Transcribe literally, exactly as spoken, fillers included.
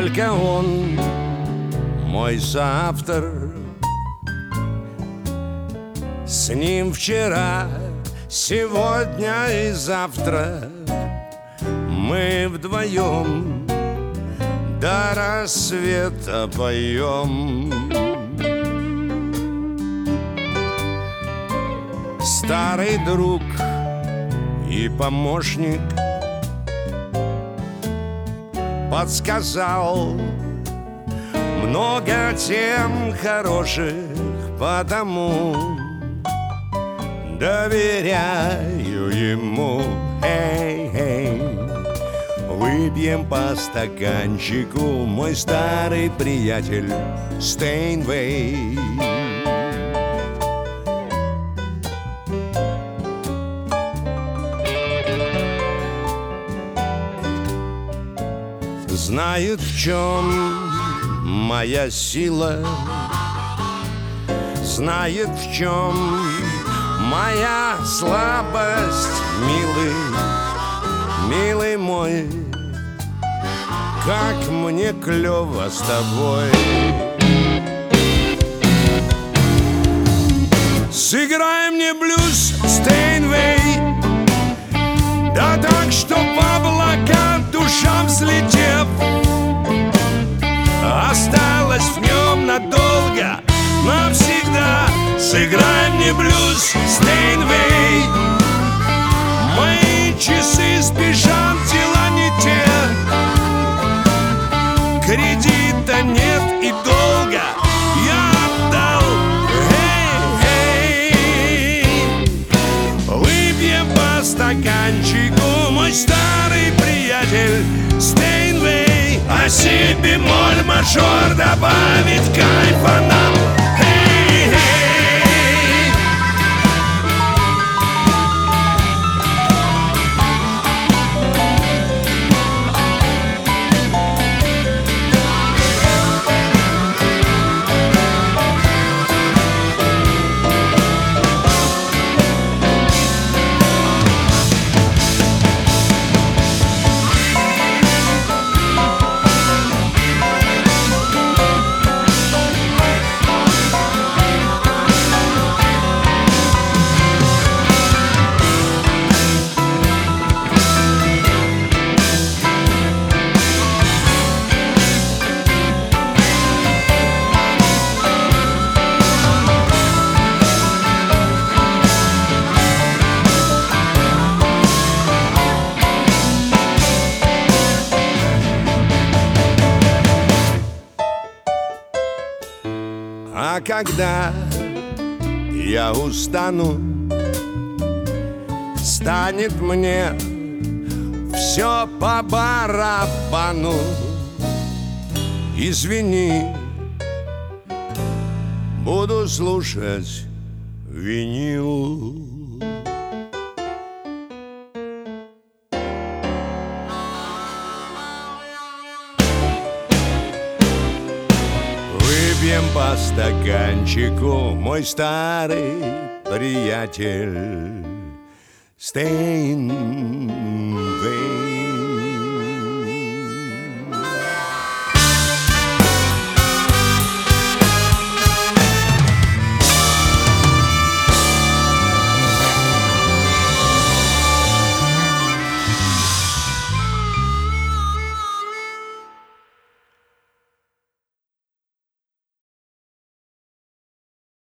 только он мой соавтор. С ним вчера, сегодня и завтра мы вдвоем до рассвета поем. Старый друг и помощник подсказал много тем хороших, потому доверяю ему. Эй-эй, выпьем по стаканчику, мой старый приятель Стейнвей. Знает, в чем моя сила, знает, в чем моя слабость, милый, милый мой, как мне клёво с тобой. Сыграй мне блюз, Стейнвей, да так, что по облакам душа взлетев осталась в нем надолго, навсегда. Сыграй мне блюз, Стейнвей, мои часы спешат, дела не те, кредита нет и долга я отдал. Эй-эй, выпьем по стаканчику, мой старый приятель Стейнвей, а си бемоль мажор добавит кайфа нам. А когда я устану, станет мне все по барабану. Извини, буду слушать винил. Выпьем по стаканчику, мой старый приятель Стейнвей.